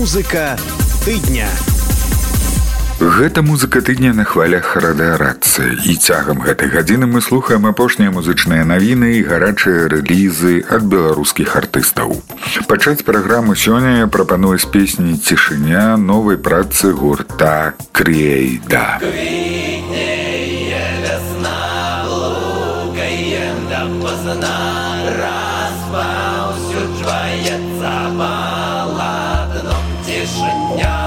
Музыка тыдня. Гэта музыка тыдня на хвалях радыарацыі. І цягам гэтай гадзіны мы слухаем апошнія музычныя навіны і гарачыя рэлізы ад беларускіх артыстаў. Пачаць праграму сёння я прапаную з песні «Цішыня» новай працы гурта «Крейда». Квітнее весна, лукаем допоздна, распаўсюджваецца палатном цішыня.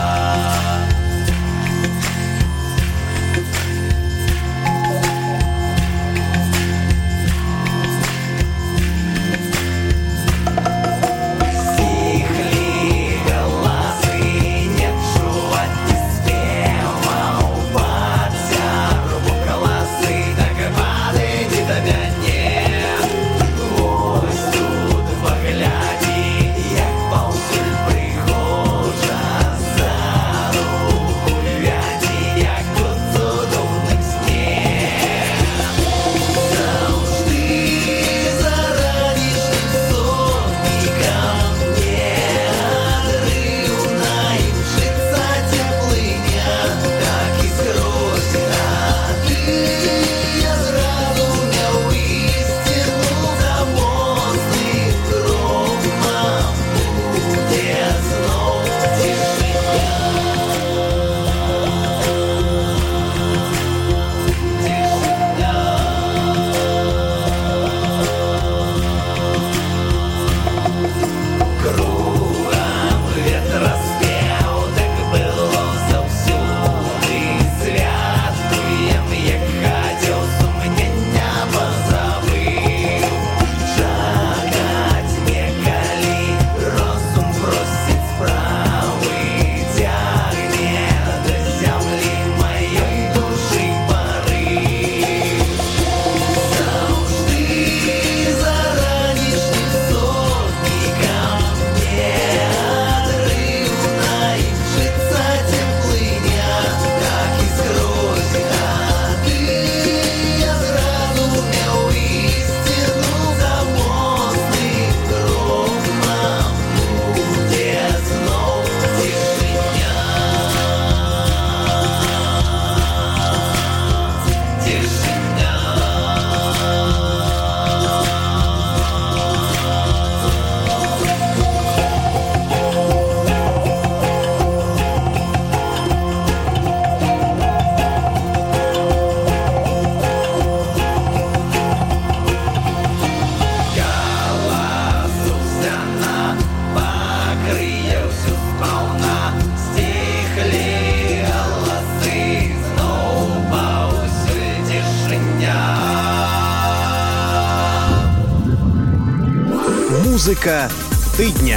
Музыка тыдня.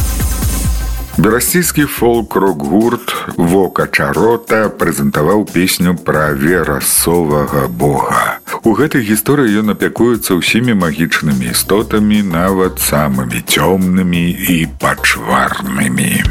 Берасційскі фолк-рок-гурт «Вока Чарота» прэзентаваў песню пра верасовага бога. У гэтай гісторыі ён апякуецца ўсімі магічнымі істотамі, нават самымі цёмнымі і пачварнымі.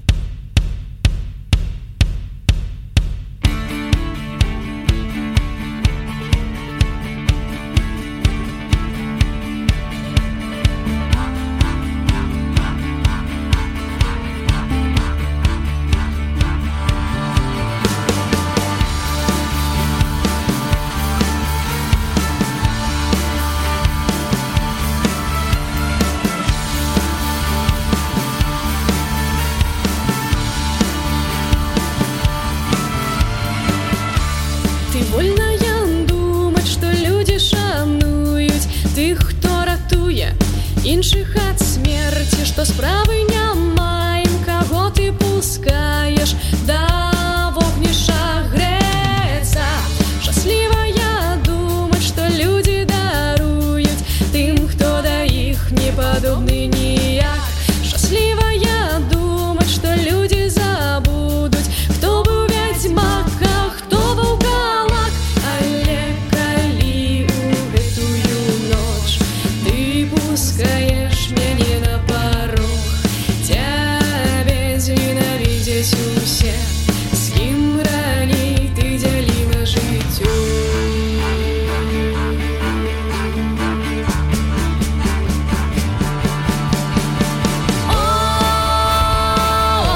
Іншых ад смерці, што справы не маем, каго ты пускаеш да вогнішча грэцца. Шчаслівая думаць, што людзі даруюць тым, хто да іх не падобны ніяк. Шчаслівая думаць, што людзі забудуць, хто быў вядзьмак, а хто быў калак. Але калі ў гэтую ноч ты пускаеш мяне на парог, цябе зненавідзяць усе, з кім раней ты дзяліла жыццё. О,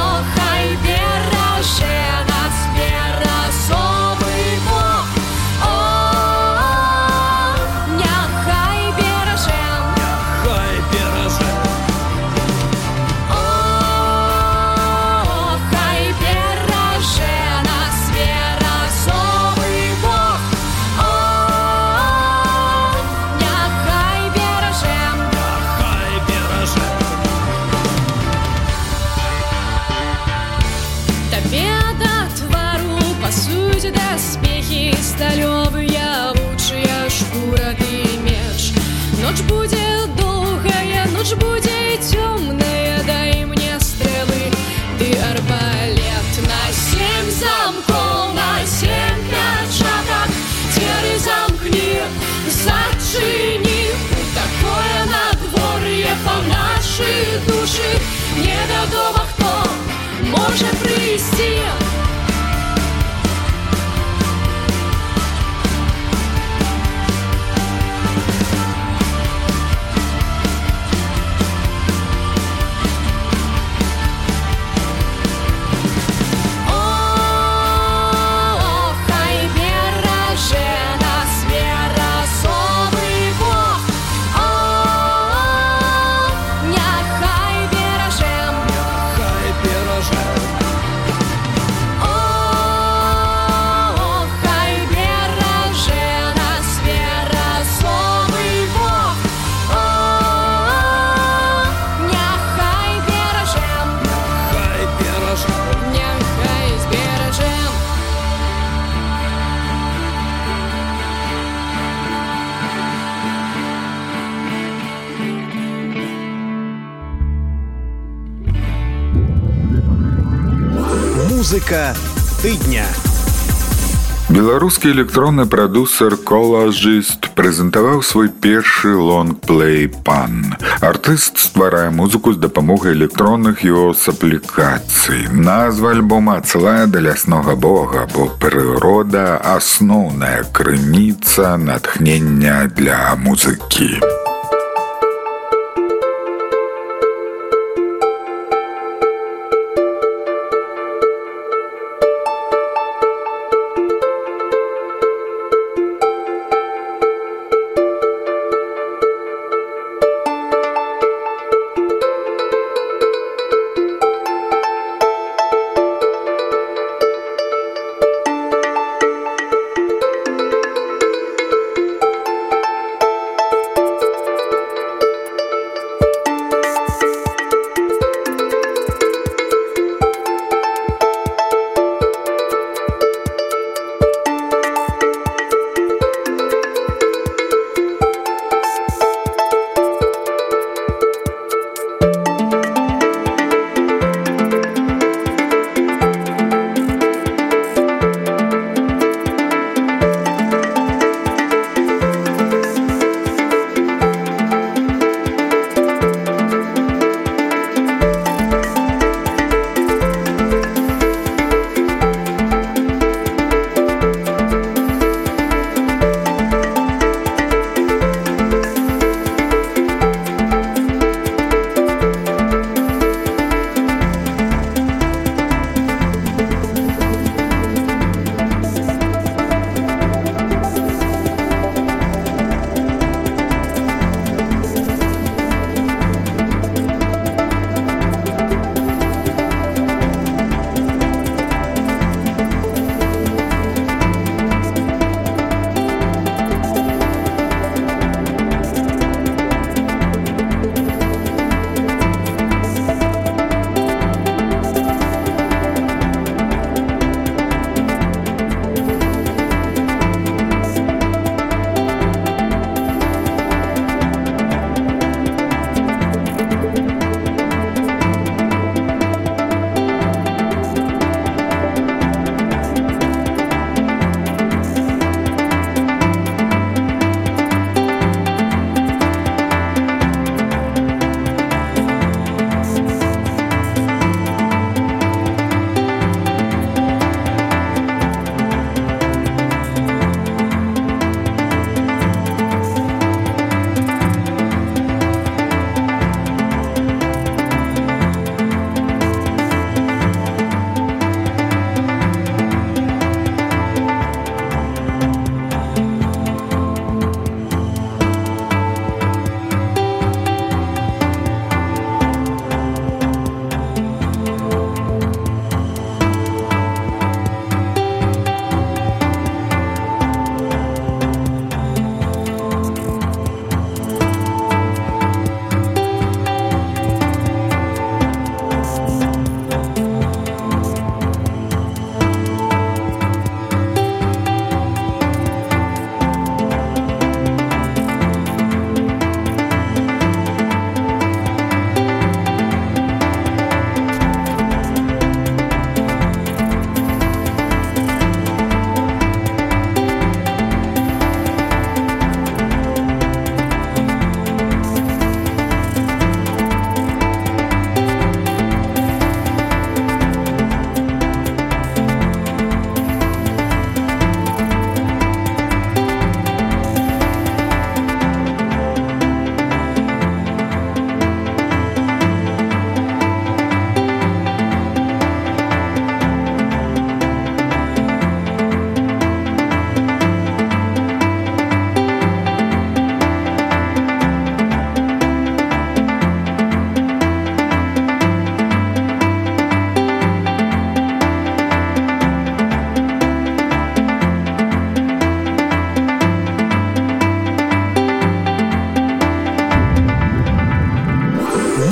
сталёвыя вучыя шкура ды меч. Ноч будзе доўгая, ноч будзе цёмная, дай мне стрэлы ды арбалет. На 7 замкоў, на 7 пячатак, дзверы замкні, зачыні. Такое надвор'е па нашы душы, невядома хто можа прыйсці. Музыка тыдня. Беларускі электронны прадюсер Колажыст прэзентаваў свой першы лонгплей «Пан». Артыст стварае музыку з дапамогай электронных iOS-аплікацый. Назва альбома адсылае да ляснога бога, бо прырода – асноўная крыніца натхнення для музыкі.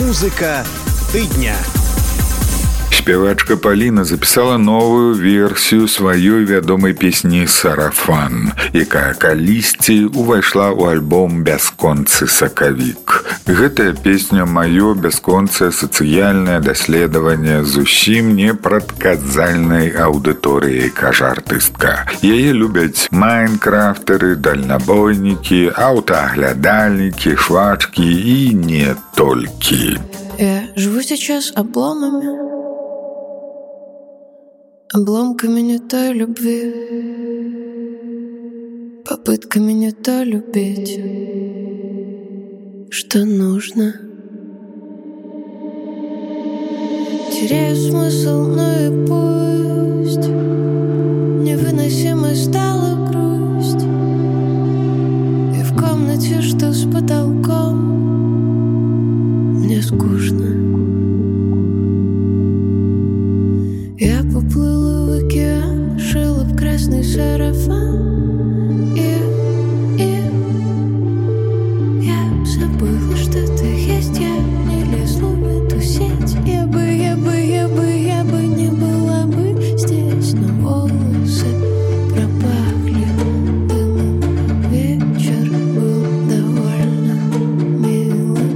Музыка тыдня. Спявачка Паліна запісала новую версію сваёй вядомай песні «Сарафан», якая калісьці ўвайшла ў альбом «Бясконцы сакавік». Гэтая песня маё бясконцае сацыяльнае даследаванне зусім непрадказальнай аўдыторыяй, кажа артыстка. Яе любяць майнкрафтары, дальнабойнікі, аўтааглядальнікі, швачкі і не толькі. Я живу сейчас обломками не той любви, попытками не то любить, что нужно. Теряю смысл, но и пусть невыносимой стала грусть, и в комнате, что с потолком, мне скучно. Я поплыла в океан, шила в красный сарафан, и я забыла, что ты есть. Я не лезла в эту сеть. Я бы не была бы здесь, но волосы пропахли дымом. Вечер был довольно милым.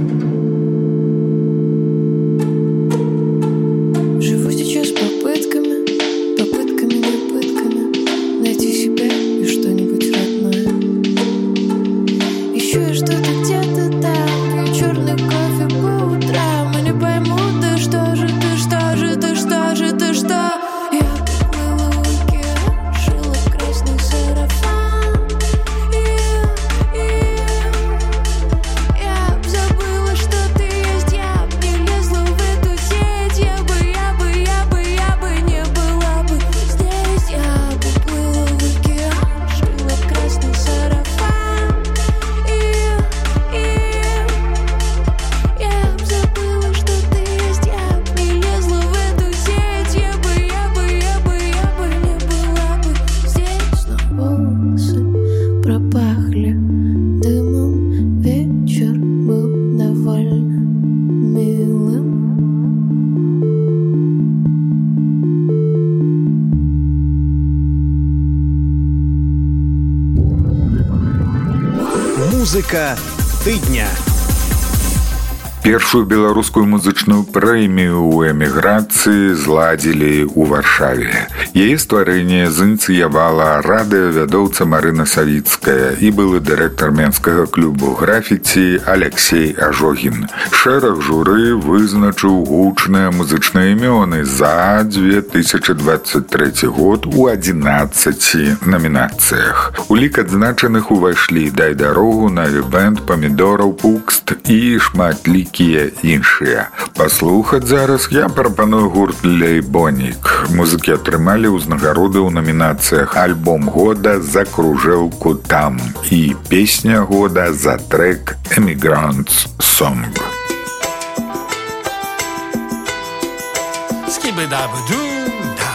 Живу сейчас попытками, не пытками найти себя и что-нибудь родное. Ищу я что-то где-то там, пью черный кофе по утрам и не пойму, да что же. Я поплыла в океан, шила в красный сарафан, и я забыла, что ты есть. Я б не лезла в эту сеть. Я бы не была бы здесь. Я поплыла в океан, шила в красный сарафан, и я б забыла, что ты есть. Я б не лезла в эту сеть. Я бы не была бы здесь. Но волосы пропахли дымом. Вечер был довольно милым. Музыка тыдня. Першую беларускую музычную прэмію ў эміграцыі зладзілі ў Варшаве. Яе стварэнне зініцыявала радыёвядоўца Марына Савіцкая і былы дырэктар менскага клубу графіці Алексей Ажогін. Шэраг журы вызначыў гучныя музычныя імёны за 2023 год у 11 намінацыях. У лік адзначаных увайшлі «Дай дарогу», «Наві бэнд», «Памідораў», «Пукст» і шматлікія іншыя. Паслухаць зараз я прапаную гурт «Лейбонік». Музыкі атрымалі ўзнагароды ў намінацыях «Альбом года» за кружэлку «Там» і «Песня года» за трэк «Emigrant's Song». Скибы-дабы-дум-да.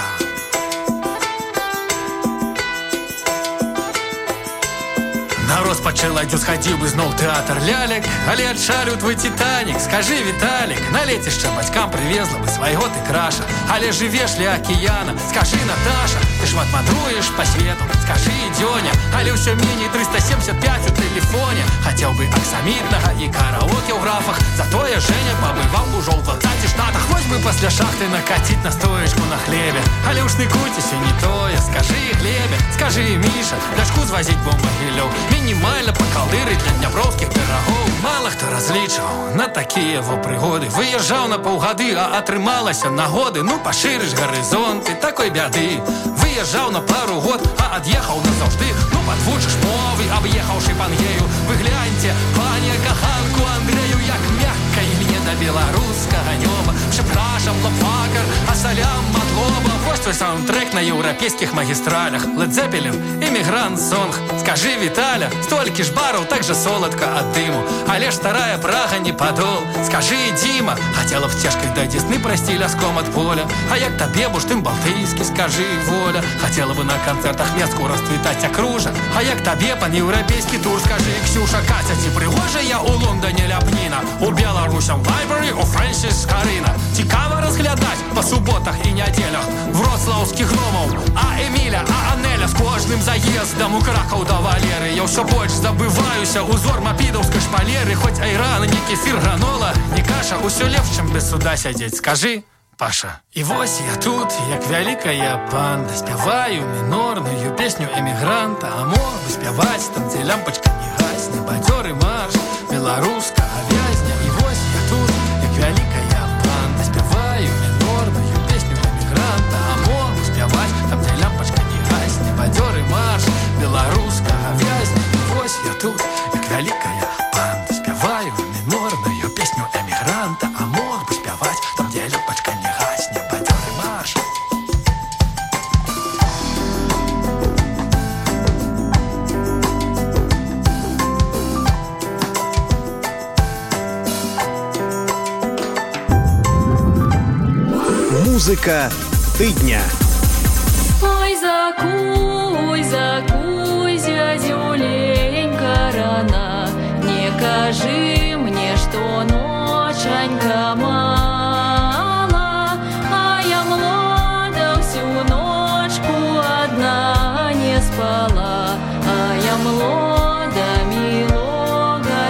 На розпачэла дзе схадзіў бы зноў тэатр лялек, але адшарыў твой «Титаник». Скажи, Виталик, на лецішча бацькам привезла бы свайго ты краша, але жывеш ля акіяна. Скажи, Наташа, ты шмат мандруеш па свету. Скажи, Дзёня, але ўсё меней 375 у тэлефоне. Хацеў бы аксамітнага і караоке ў графах, затое Женя пабываў ужо ў 20 штатах. Вось бы пасля шахты накаціць на стоечку на хлебе, але ў штыкуцеся не тое. Скажи, Глебе, скажи, Міша, дачку звазіць бомбагілёў, мінімальна пакалдырыць для дняпроўскіх пірагоў. Мала хто разлічаў на такія во прыгоды. Выязджаў на паўгады, а атрымалася нагоды. Ну, пашырыш гарызонты, такой бяды. Выязджаў на пару год, а ад'ехаў назаўжды. Ну, падвучыш мовы, аб'ехаўшы Пангею. Вы гляньце, пане каханку Андрею, як мякка і мне да беларускага нёба. Прzepraszam, лопфакар, а салям матлоба. Вось свой саундтрек на еўрапейскіх магістралях. Led Zeppelin, Immigrant Song. Скажи, Віталя, столькі ж бараў, так же соладка ад дыму. Але ж старая Прага не падол. Скажи, Дима, хотела б цяжкай да Десны прайсці ляском ад поля. А як табе бурштын балтыйскі, скажи, Воля. Хотела бы на концертах Меску расцвітаць акружа. А як табе панеўрапейскі тур, скажи, Ксюша. Катя, ці прыгожа я у Лондоне ляпніна? У Беларусям Library, у Фрэнсіс Карына. Цікава разглядаць па суботах і нядзелях вроцлаўскіх гномаў, а Эміля, а Анеля з кожным заездам у Кракаў да Валеры. Я ўсё больш забываюся узор мапідаўскай шпалеры. Хоць айран, не кефір, гранола, не каша, усё лепш, чым без суда сядзець. Скажи, Паша. І вось я тут, як вялікая панда, спяваю мінорную песню эмігранта. А мог бы спяваць там, дзе лямпачка не гасне, бадзёры марш беларускага вязня. І вось я тут, як вялікая панда, спяваю мінорную песню эмігранта. А мог бы спяваць там, дзе лямпачка не гасне, бадзёры марш беларускага вязня. І вось я тут, як вялікая панда, спяваю мінорную песню эмігранта. А мог бы спяваць там, дзе лямпачка не гасне, бадзёры марш. Музыка тыдня. Ой, закуй, зязюленька рана, не кажи мне, что ноченька мала, а я млада всю ночку одна не спала, а я млада милого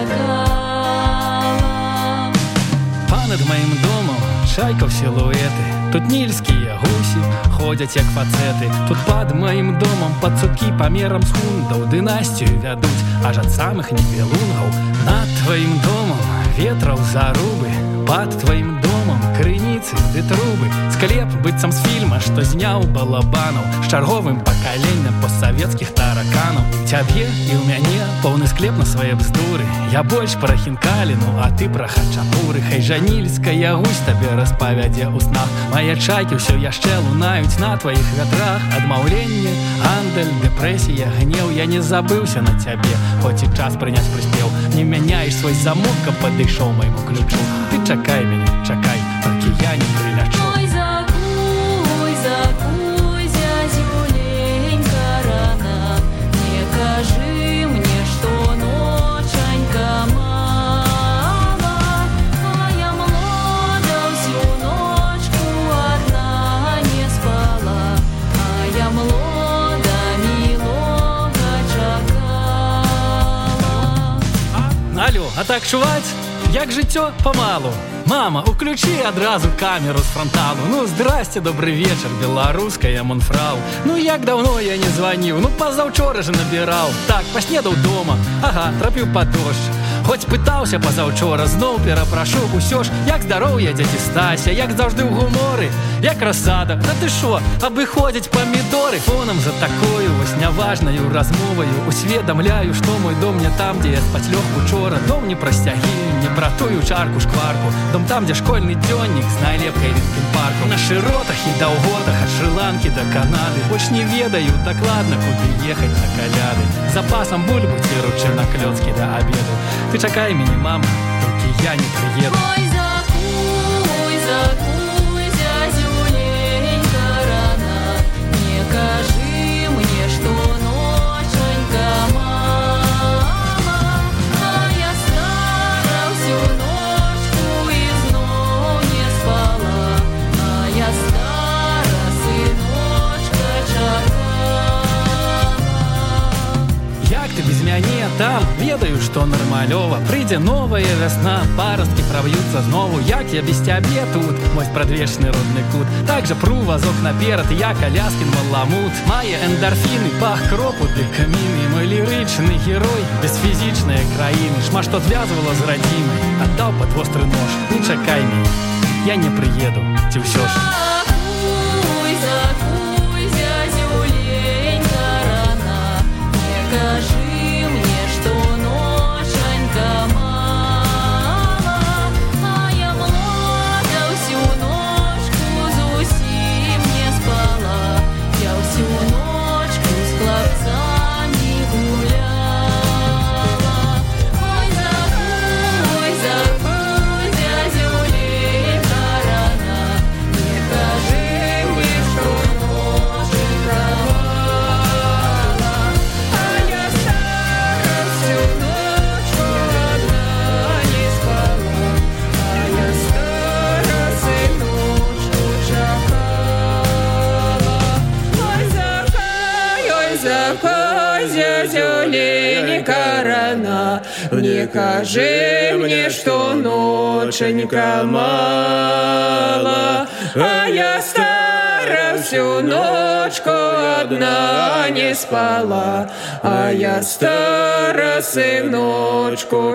чакала. Понад моим домом шайков силуэты, тут нільскія гусі ходзяць як фацэты. Тут пад маім домам пацукі памерам з хундаў дынастію вядуць, аж ад самых небелунгаў. Над тваім домам ветраў зарубы, пад тваім домам крыніцы ды трубы. Склеп быццам з фільма, што зняў Балабанаў, з чарговым пакаленнем постсавецкіх тараканаў. Цябе і ў мяне поўны склеп на свае бздуры. Я больш пра хінкаліну, а ты пра хачапуры. Хай жанільская гусь табе распавядзе ў снах. Мае чайкі ўсё яшчэ лунаюць на тваіх вятрах. Адмаўленне, гандаль, дэпрэсія, гнеў. Я не забыўся на цябе, хоць і час прыняць прыспеў. Не мяняеш свой замок, каб падышоў майму ключу. Ты чакай мяне, чакай, толькі я не прылячу. Ой, закуй, зязюленька рана, не кажи мне, что ноченька мала, а я млада всю ночку одна не спала, а я млада милого чакала. Алло, а так чуваць? Як жыццё памалу. Мама, уключи адразу камеру з фронталу. Ну, здрасце, добрый вечер, беларуская Монфрау. Ну, як давно я не званіў, ну, пазаўчора же набіраў. Так, паснедаў дома, ага, трапіў пад дождж. Хоць пытаўся пазаўчора, зноў перапрашу. Усё ж, як здароўе, дзеці Стася, як заўжды ў гуморы, як расада. Да ты шо, абыходзяць памідоры. Фонам за такою вось няважнаю размоваю усведамляю, што мой дом не там, дзе я спаць лёг учора. Дом не пра сцягі, не пра тую чарку-шкварку. Дом там, дзе школьны дзённік з найлепкай Лінкін-парку. На шыротах і даўготах ад Шры-Ланкі да Канады. Больш не ведаю дакладна, куды ехаць на каляды. Запасам бульбу ціру чырнаклёцкі да абеду. Ты чакай мяне, мама, толькі я не прыеду. Ой, закуй, зязюленька рана, не кажи мне, что ноченька мала, а я стара всю ночку и знов не спала, а я стара сыночка чакала. Як ты без мяне там? Ведаю, што нармалёва. Прыйдзе новая вясна, парасткі прав'юцца знову. Як я без цябе тут, мой спрадвечны родны кут. Так жа пру вазок наперад, я Аляскін маламут. Мае эндарфіны, пах кропу ды каміны. Мой лірычны герой без фізічнай краіны. Шмат што звязвала з радзімай, аддаў пад востры нож. Не чакай мяне, я не прыеду, ці ўсё ж. Закуй, зязюленька рана, не кажи мне, что ноченька мала, а я млада всю ночку зусім не спала. спала. Не кажи мне, что ноченька мала, а я стара всю ночку одна не спала, а я стара сыночку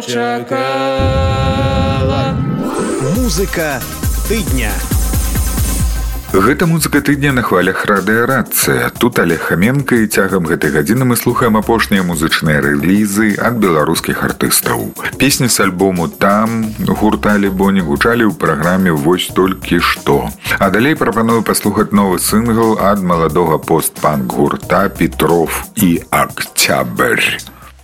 чакала. Музыка тыдня. Гэта музыка тыдня на хвалях радыарацыя. Тут Олег Хаменко, і цягам гэтай гадзіны мы слухаем апошнія музычныя рэлізы ад беларускіх артыстаў. Песні з альбому «Там» гурта Лебоні гучалі ў праграме «Вось толькі што». А далей прапаную паслухаць новы сынгл ад маладога пост-панк гурта «Петров і Октябрь».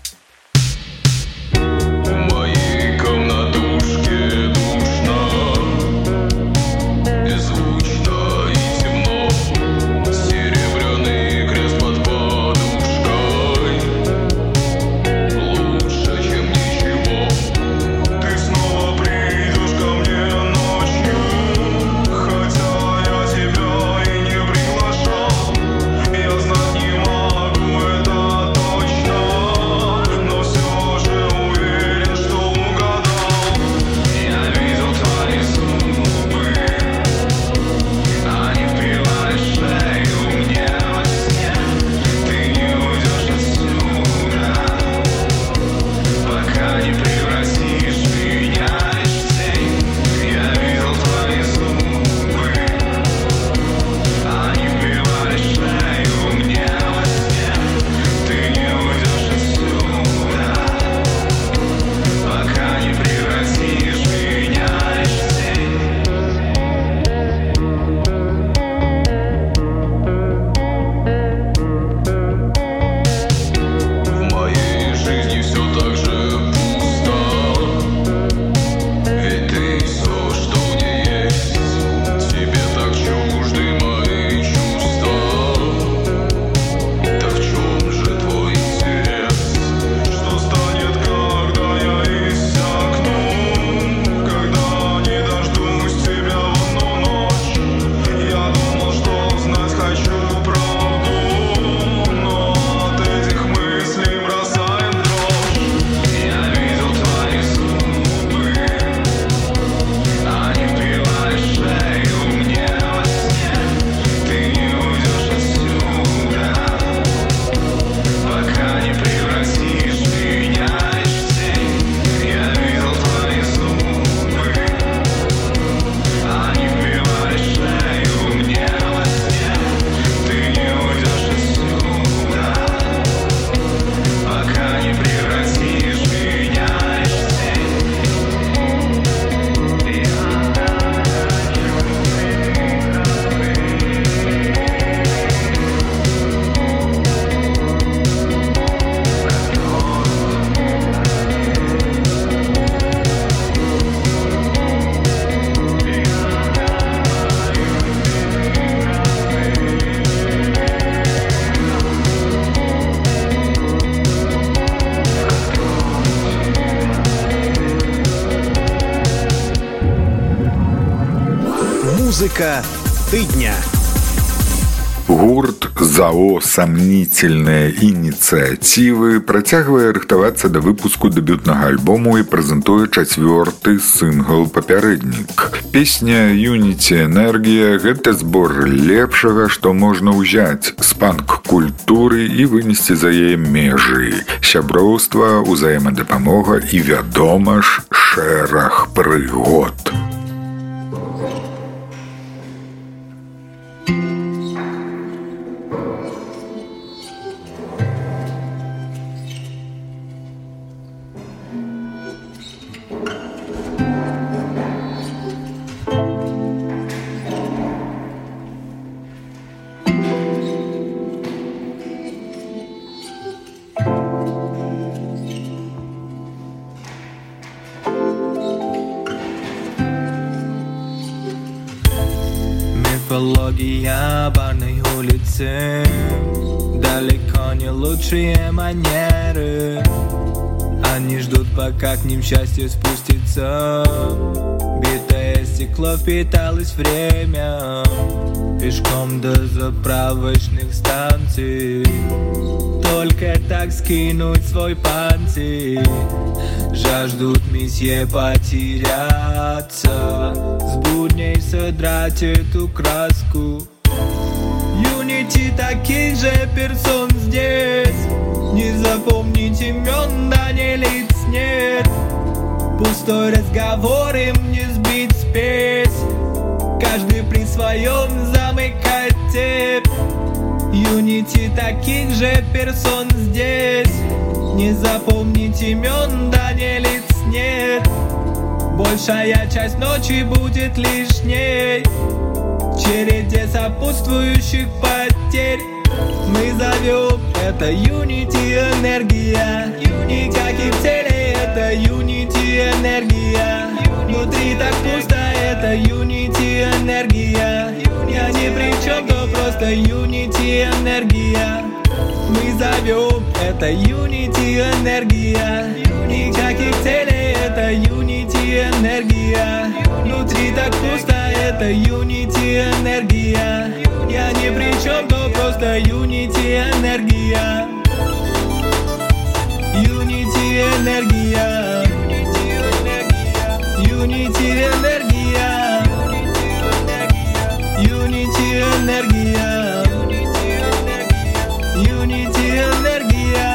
Музыка тыдня. Гурт ЗАО «Сомнительные инициативы» працягвае рыхтавацца да выпуску дэбютнага альбому і прэзентуе чацвёрты сынгл «Папярэднік». Песня «Юніці энергія» – гэта збор лепшага, што можна ўзяць з панк-культуры і вынесці за яе межы. Сяброўства, узаемадапамога і, вядома ж, шэраг прыгод. Мифология барной улицы, далеко не лучшие манеры. Они ждут, пока к ним счастье спустится. Битое стекло впиталось время, пешком до заправочных станций. только так скинуть свой панцирь. Жаждут месье потеряться, с будней содрать эту краску. Юнити таких же персон здесь, не запомнить имен, да не лиц нет. Пустой разговор им не сбить спесь, каждый при своем замыкает цепь. Юнити таких же персон здесь, не запомнить имен, да не лиц нет. Большая часть ночи будет лишней, в череде сопутствующих потерь. Мы зовем это Unity энергия, никаких целей, это Unity энергия. Внутри так пусто, это Unity энергия. Я ни при чем, то просто Unity энергия. Мы зовем это Unity энергия, никаких целей, это Unity энергия. Внутри так пусто, это Unity энергия. Я ни при чем, то просто Unity энергия. Unity энергия. Unity энергия. Unity энергия. Unity энергия.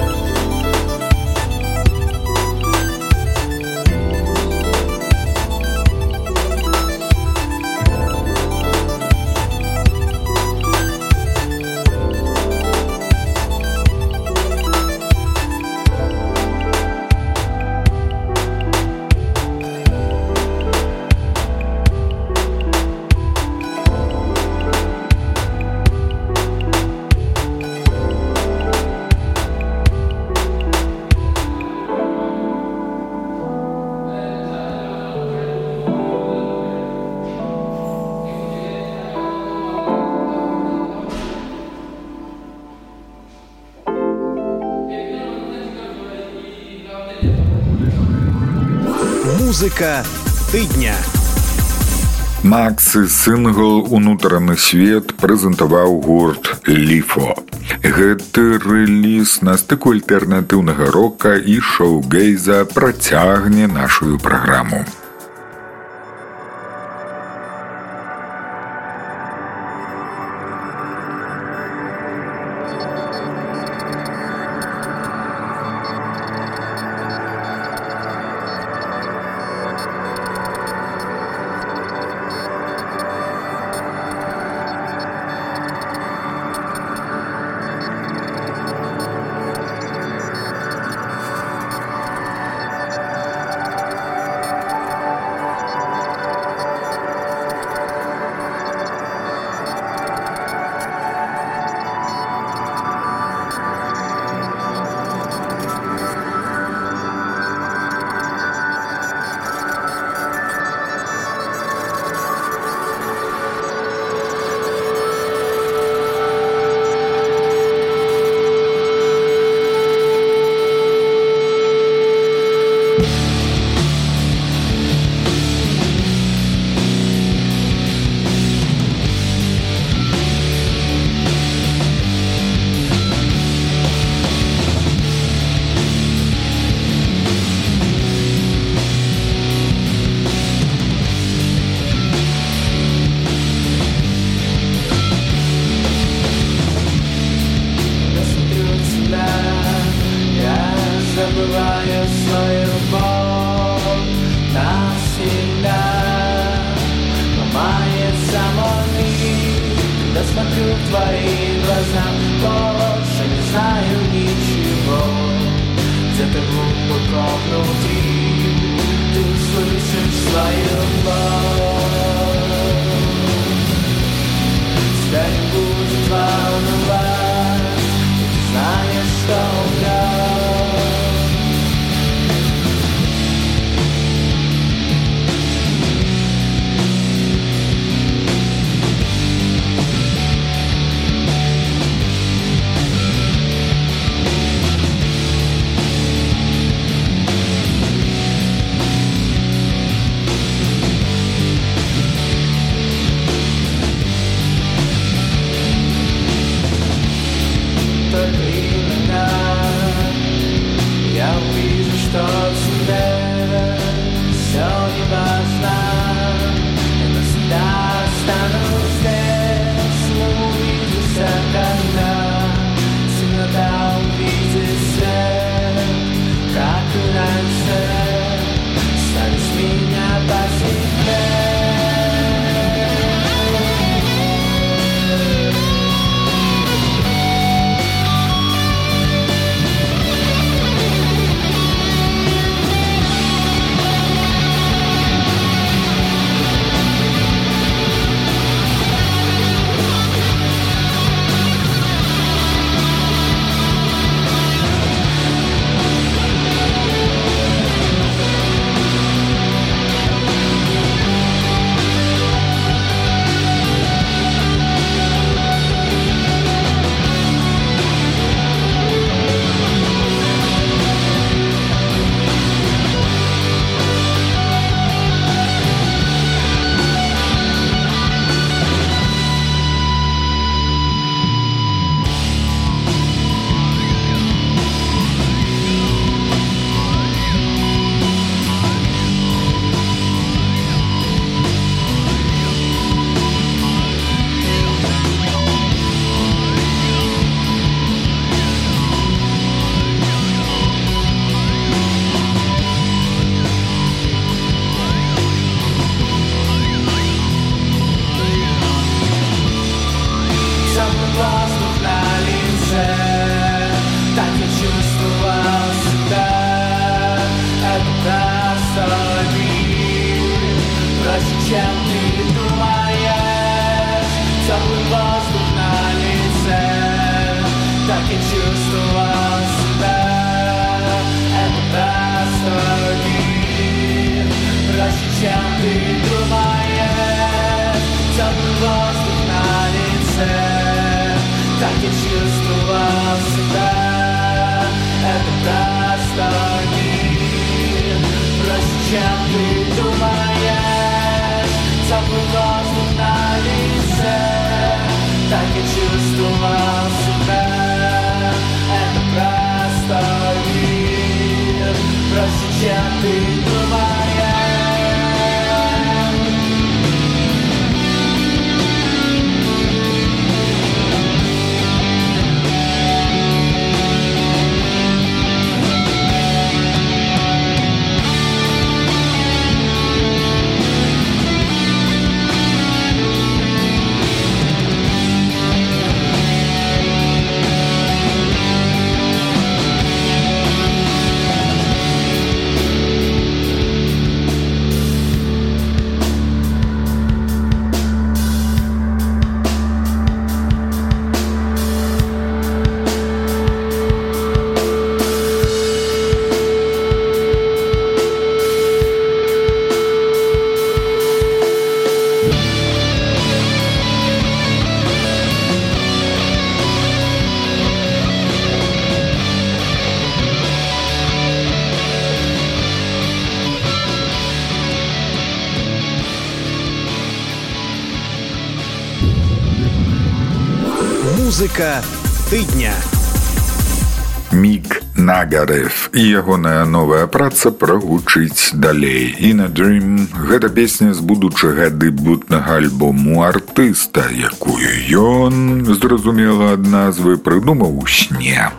Музыка тыдня. Максы сингл «Унутраны свет» прэзентаваў гурт «Лифо». Гэты рэліз на стыку альтэрнатыўнага рока і шоу-гейза працягне нашу праграму. важно. Я навсегда останусь здесь, но увидишься, когда темнота увидит свет, как и раньше, станешь меня по себе. Музыка тыдня. Мік Нагарэв і ягоная новая праца прагучыць далей. «In a Dream» – гэта песня з будучага дэбютнага альбому артыста, якую ён, зразумела ад назвы, прыдумаў у сне.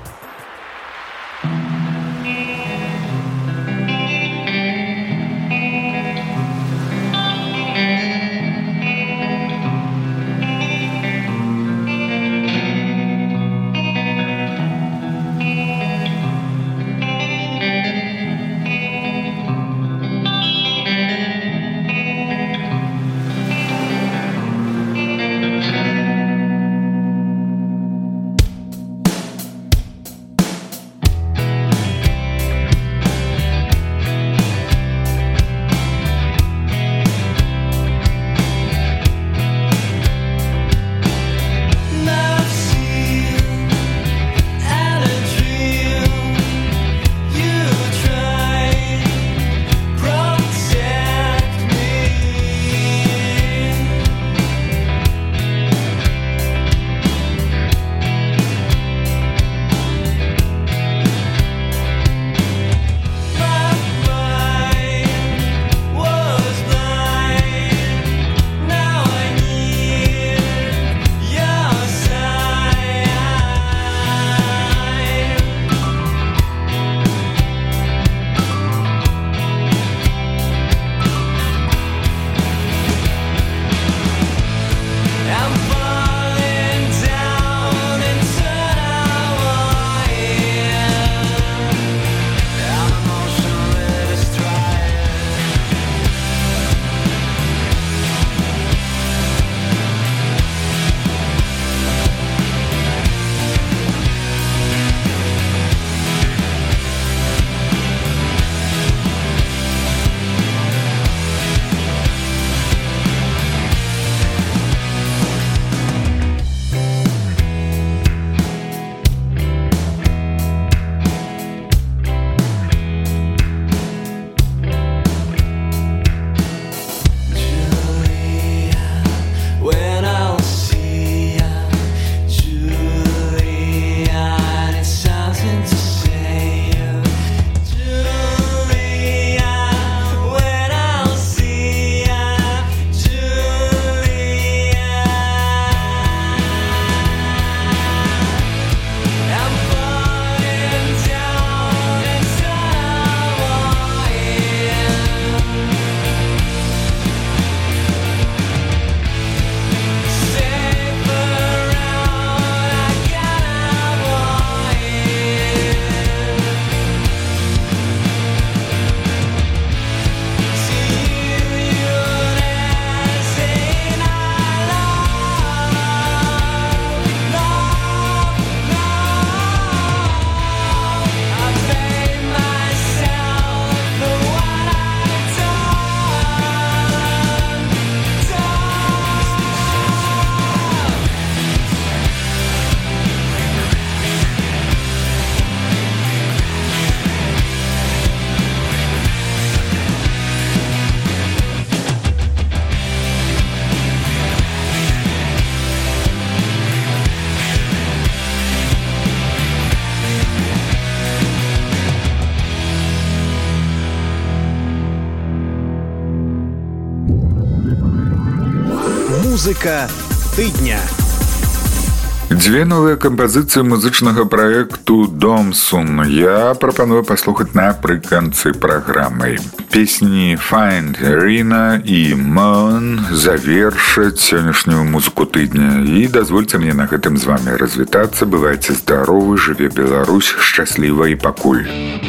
Музыка тыдня. Дзве новыя кампазіцыі музычнага праекту «Домсун» я прапаную паслухаць напрыканцы праграмы. Песні «Find Irina» і «Moon» завершаць сённяшнюю музыку тыдня. І дазвольце мне на гэтым з вамі развітацца. Бывайце здаровы, жыве Беларусь, шчасліва і пакуль.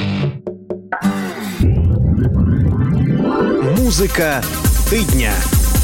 Музыка тыдня.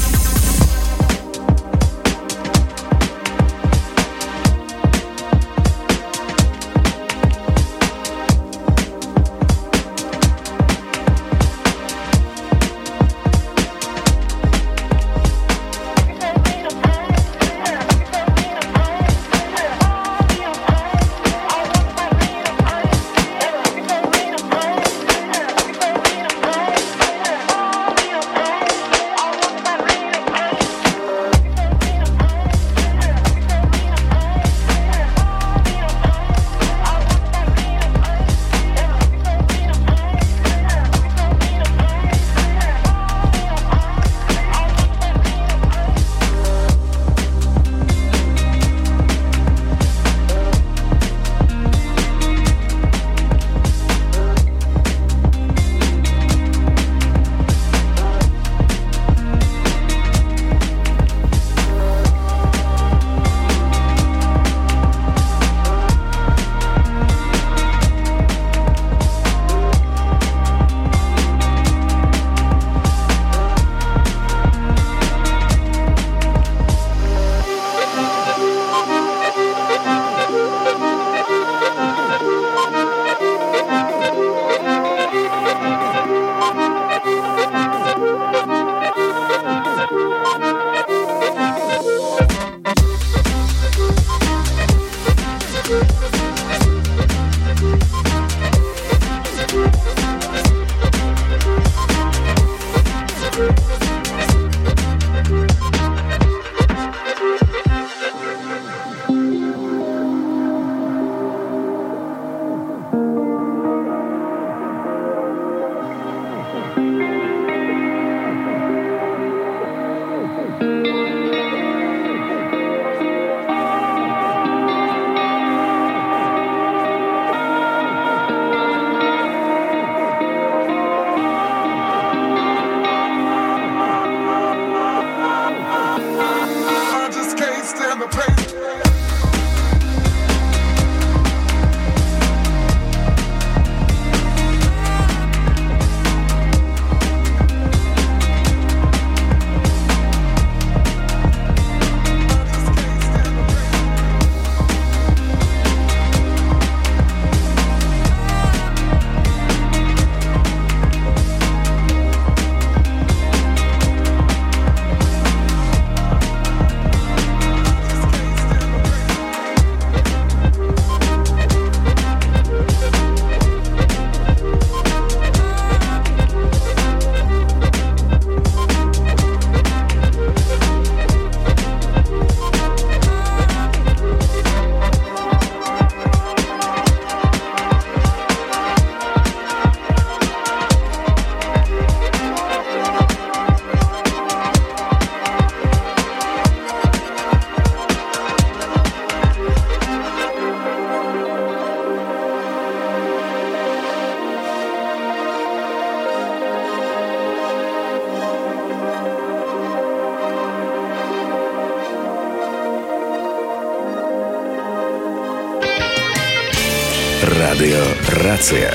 Радыё «Рацыя».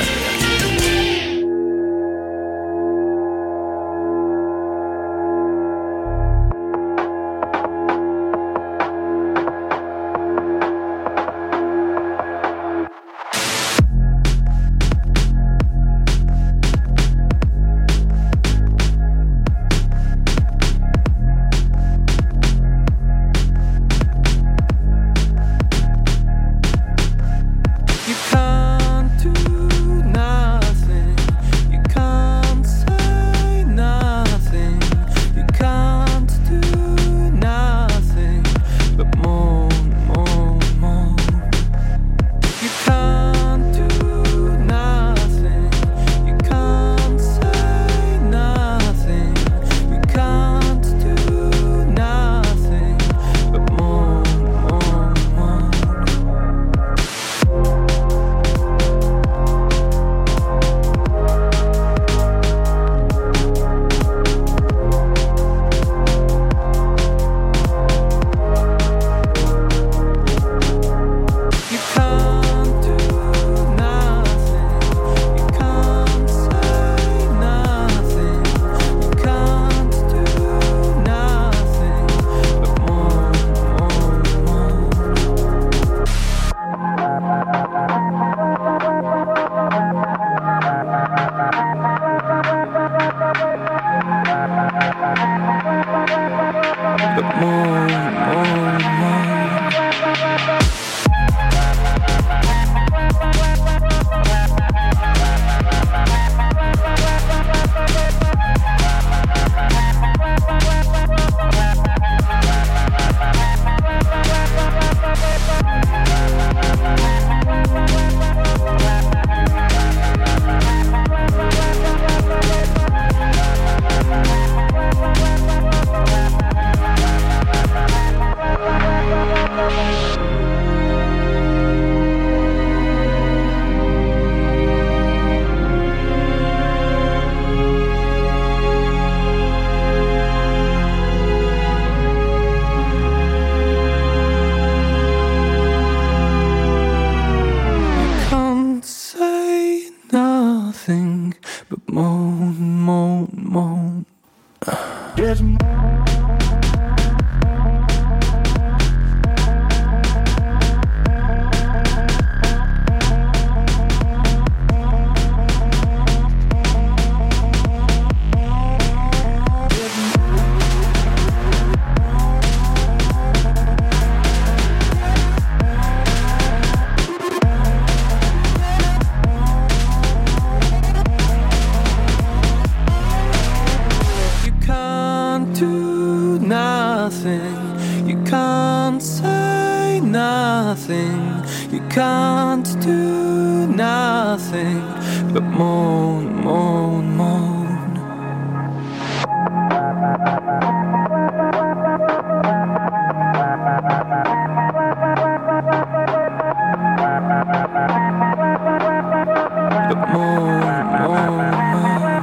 You come tonight. moon, moon, moon. But moan, moan, moan. There's you can't say nothing, you can't do nothing but moan, moan, moan. But moan, moan, moan.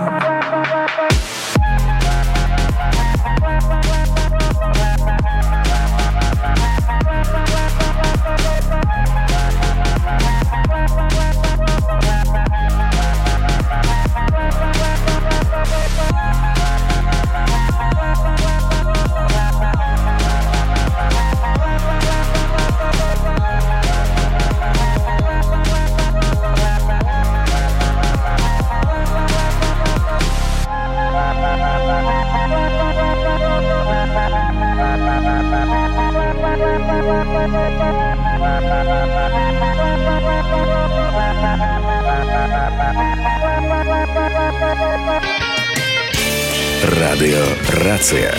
Радио Рация.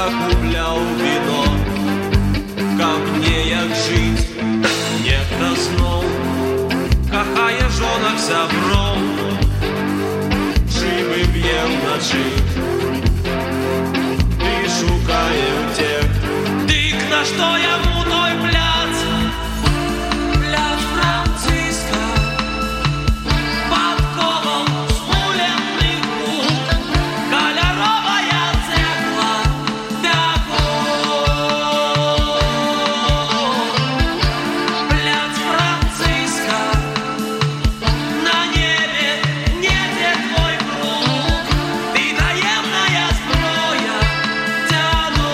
купляў віно, каб неяк жыць. Нехта зноў кахае жонак сяброў, шыбы б'е ўначы і шукае ўцех. Дык нашто яму той пляц? Пляц Францыска пад колам змулены кут, каляровая цэгла вяком. Пляц Францыска на небе недзе твой круг, ты таемная зброя дзядоў.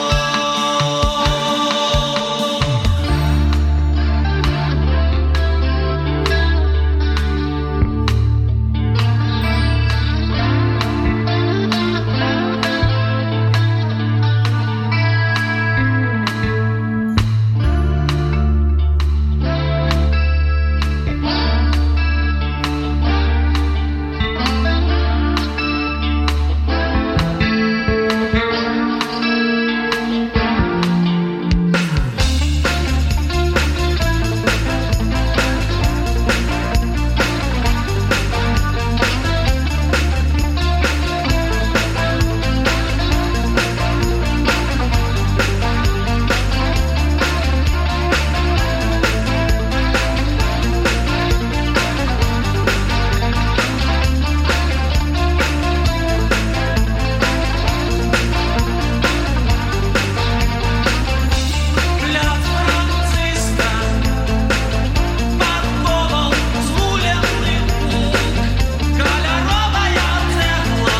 Пляц Францыска пад колам змулены кут, каляровая цэгла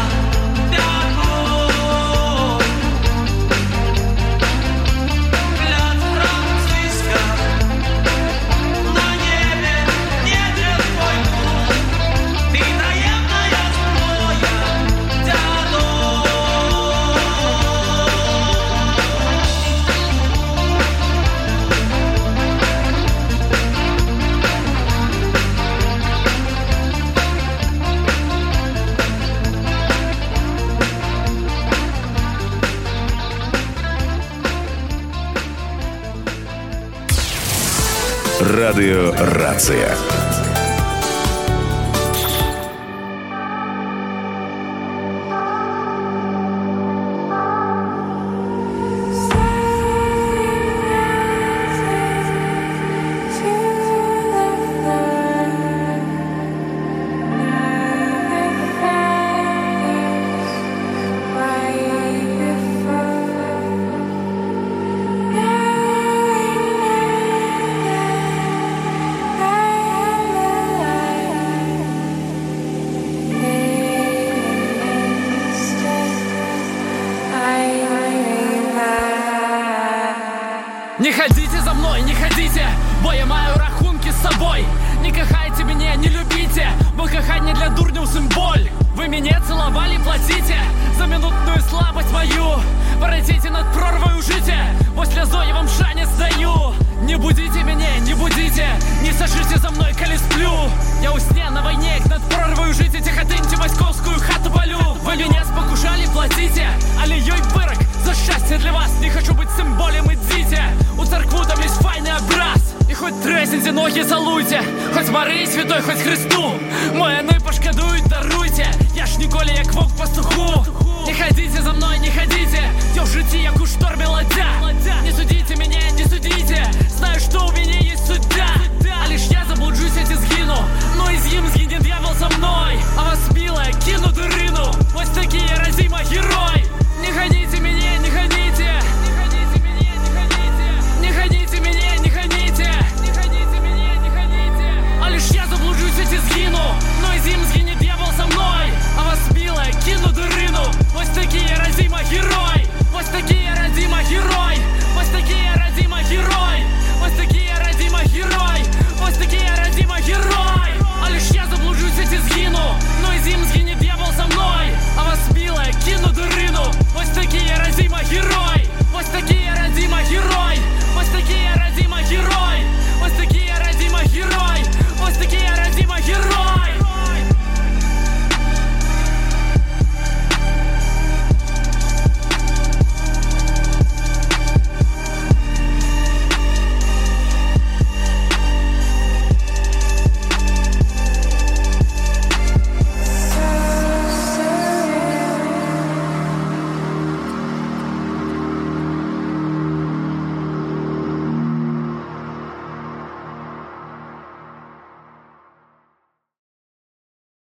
вяком. Пляц Францыска на небе недзе твой круг, ты таемная зброя дзядоў. Радио «Рация». Не ходите за мной, не ходите, бо я маю рахунки с собой. Не кахайте меня, не любите, бо каханье для дурня усым боль. Вы меня целовали, платите за минутную слабость мою. Пройдите над прорвой ужите, бо слезой я вам шанец даю. Не будите меня, не будите, не сожите за мной, коли сплю. Я у сне на войне, над прорвой ужите, тихотыньте московскую хату полю. Вы меня спокушали, платите, але ёй вырок за счастье для вас. Не хочу быть символем, идите, у церкву там есть файный образ. И хоть тресните, ноги целуйте, хоть Марии святой, хоть Христу. Мои ны пошкодують, даруйте, я ж ніколи як вовк пастуху. Не ходите за мной, не ходите, я в житті, як у штормі ладя. Не судите меня, не судите, знаю, что у меня есть судья.